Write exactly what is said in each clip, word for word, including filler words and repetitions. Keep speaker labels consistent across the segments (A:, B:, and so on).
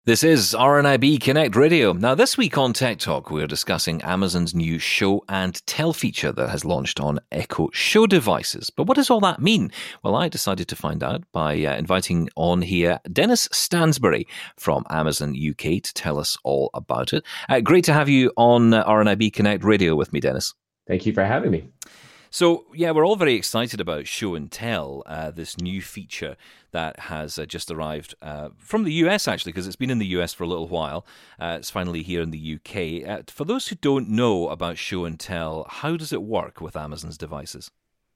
A: This is R N I B Connect Radio. Now, this week on Tech Talk, we're discussing Amazon's new Show and Tell feature that has launched on Echo Show devices. But what does all that mean? Well, I decided to find out by uh, inviting on here Dennis Stansbury from Amazon U K to tell us all about it. Uh, great to have you on uh, R N I B Connect Radio with me, Dennis.
B: Thank you for having me.
A: So, yeah, we're all very excited about Show and Tell, uh, this new feature that has uh, just arrived uh, from the U S, actually, because it's been in the U S for a little while. Uh, it's finally here in the U K. Uh, for those who don't know about Show and Tell, how does it work with Amazon's devices?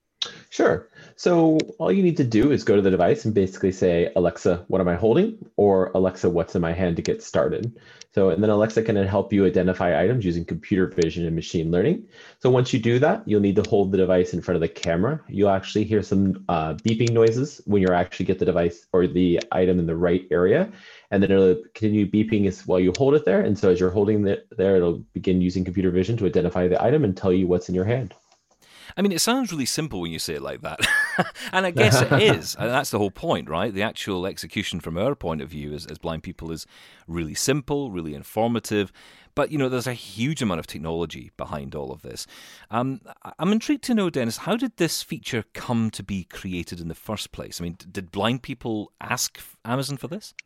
B: Sure. So all you need to do is go to the device and basically say, Alexa, what am I holding? Or Alexa, what's in my hand to get started? So, and then Alexa can help you identify items using computer vision and machine learning. So once you do that, you'll need to hold the device in front of the camera. You'll actually hear some uh, beeping noises when you actually get the device or the item in the right area. And then it'll continue beeping as while you hold it there. And so as you're holding it there, it'll begin using computer vision to identify the item and tell you what's in your hand.
A: I mean, it sounds really simple when you say it like that. And I guess it is. And that's the whole point, right? The actual execution from our point of view as, as blind people is really simple, really informative. But, you know, there's a huge amount of technology behind all of this. Um, I'm intrigued to know, Dennis, how did this feature come to be created in the first place? I mean, did blind people ask Amazon for this?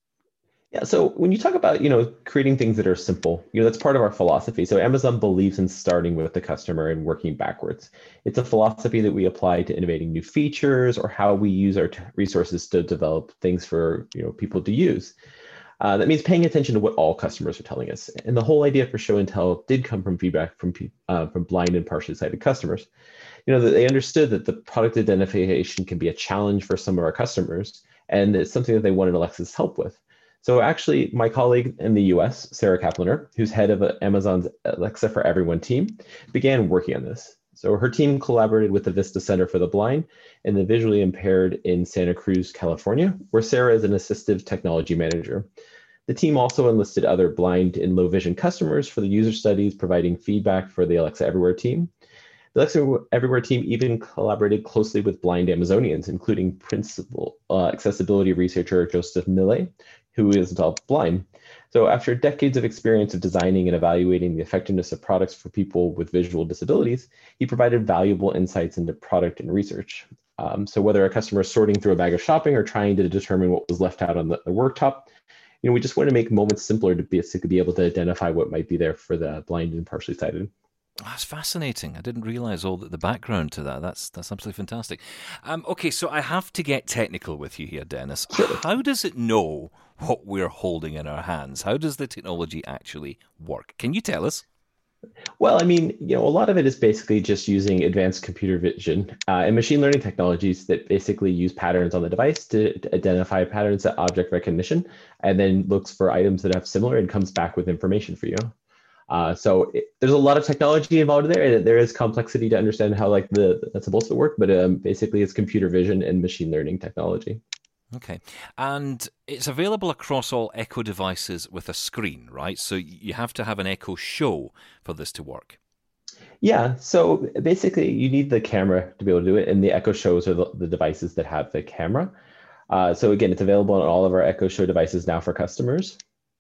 B: Yeah, so when you talk about, you know, creating things that are simple, you know, that's part of our philosophy. So Amazon believes in starting with the customer and working backwards. It's a philosophy that we apply to innovating new features or how we use our t- resources to develop things for, you know, people to use. Uh, that means paying attention to what all customers are telling us. And the whole idea for Show and Tell did come from feedback from uh, from blind and partially sighted customers. You know, that they understood that the product identification can be a challenge for some of our customers, and it's something that they wanted Alexa's help with. So actually, my colleague in the U S, Sarah Kaplaner, who's head of Amazon's Alexa for Everyone team, began working on this. So her team collaborated with the Vista Center for the Blind and the Visually Impaired in Santa Cruz, California, where Sarah is an assistive technology manager. The team also enlisted other blind and low vision customers for the user studies, providing feedback for the Alexa Everywhere team. The Alexa Everywhere team even collaborated closely with blind Amazonians, including principal uh, accessibility researcher Joseph Millet, who is himself blind. So after decades of experience of designing and evaluating the effectiveness of products for people with visual disabilities, he provided valuable insights into product and research. Um, so whether a customer is sorting through a bag of shopping or trying to determine what was left out on the, the worktop, you know, we just want to make moments simpler to basically be able to identify what might be there for the blind and partially sighted.
A: That's fascinating. I didn't realize all the, the background to that. That's that's absolutely fantastic. Um, okay, so I have to get technical with you here, Dennis.
B: Sure.
A: How does it know what we're holding in our hands? How does the technology actually work? Can you tell us?
B: Well, I mean, you know, a lot of it is basically just using advanced computer vision uh, and machine learning technologies that basically use patterns on the device to, to identify patterns at object recognition, and then looks for items that have similar and comes back with information for you. Uh, so it, there's a lot of technology involved there, and there is complexity to understand how like the that's supposed to work. But um, basically, it's computer vision and machine learning technology.
A: Okay, and it's available across all Echo devices with a screen, right? So you have to have an Echo Show for this to work.
B: Yeah. So basically, you need the camera to be able to do it, and the Echo Shows are the, the devices that have the camera. Uh, so again, it's available on all of our Echo Show devices now for customers.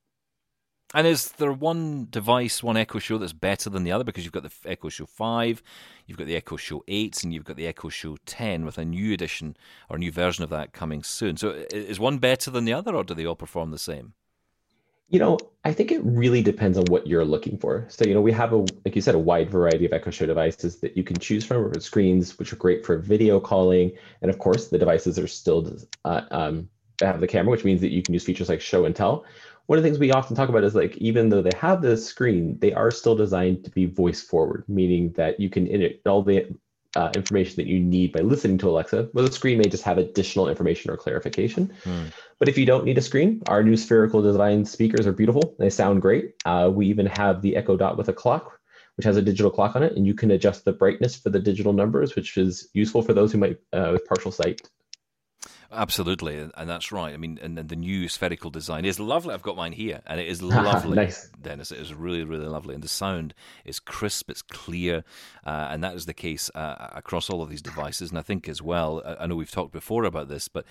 A: And is there one device, one Echo Show that's better than the other? Because you've got the Echo Show five, you've got the Echo Show eight, and you've got the Echo Show ten with a new edition or new version of that coming soon. So is one better than the other, or do they all perform the same?
B: You know, I think it really depends on what you're looking for. So, you know, we have, a, like you said, a wide variety of Echo Show devices that you can choose from, screens, which are great for video calling. And of course, the devices are still uh, um, have the camera, which means that you can use features like Show and Tell. One of the things we often talk about is like, even though they have the screen, they are still designed to be voice forward, meaning that you can edit all the uh, information that you need by listening to Alexa. Well, the screen may just have additional information or clarification. Hmm. But if you don't need a screen, our new spherical design speakers are beautiful. They sound great. Uh, we even have the Echo Dot with a clock, which has a digital clock on it, and you can adjust the brightness for the digital numbers, which is useful for those who might uh, with partial sight.
A: Absolutely, and that's right. I mean, and, and the new spherical design is lovely. I've got mine here, and it is lovely,
B: Nice.
A: Dennis. It is really, really lovely, and the sound is crisp, it's clear, uh, and that is the case uh, across all of these devices. And I think as well, I know we've talked before about this, but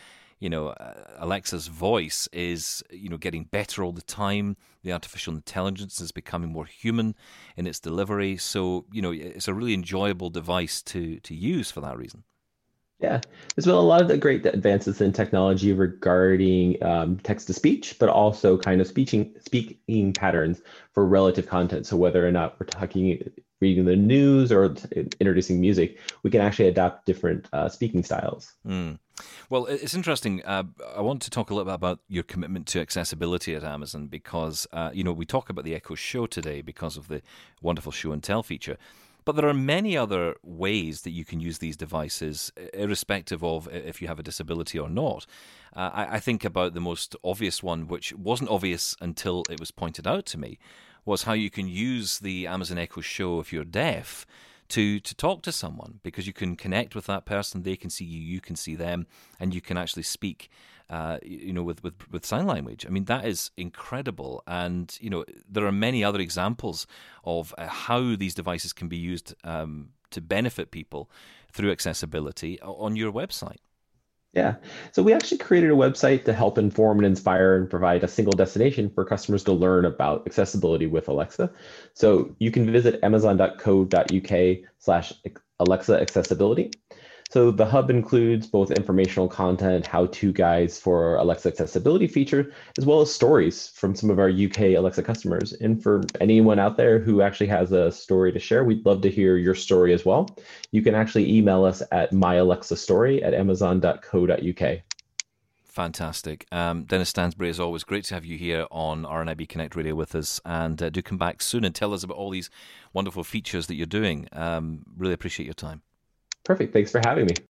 A: you know, uh, Alexa's voice is, you know, getting better all the time. The artificial intelligence is becoming more human in its delivery. So, you know, it's a really enjoyable device to to use for that reason.
B: Yeah, there's been a lot of the great advances in technology regarding um, text to speech, but also kind of speaking speaking patterns for relative content. So whether or not we're talking, reading the news or t- introducing music, we can actually adapt different uh, speaking styles.
A: Mm. Well, it's interesting. Uh, I want to talk a little bit about your commitment to accessibility at Amazon because, uh, you know, we talk about the Echo Show today because of the wonderful show and tell feature. But there are many other ways that you can use these devices, irrespective of if you have a disability or not. Uh, I, I think about the most obvious one, which wasn't obvious until it was pointed out to me, was how you can use the Amazon Echo Show if you're deaf to to talk to someone, because you can connect with that person, they can see you, you can see them, and you can actually speak uh, you know, with, with, with sign language. I mean, that is incredible. And, you know, there are many other examples of uh, how these devices can be used um, to benefit people through accessibility on your website.
B: Yeah. So we actually created a website to help inform and inspire and provide a single destination for customers to learn about accessibility with Alexa. So you can visit amazon.co.uk slash Alexa accessibility. So the hub includes both informational content, how-to guides for Alexa accessibility feature, as well as stories from some of our U K Alexa customers. And for anyone out there who actually has a story to share, we'd love to hear your story as well. You can actually email us at myalexastory at amazon.co.uk.
A: Fantastic. Um, Dennis Stansbury, as always, great to have you here on R N I B Connect Radio with us. And uh, do come back soon and tell us about all these wonderful features that you're doing. Um, really appreciate your time.
B: Perfect. Thanks for having me.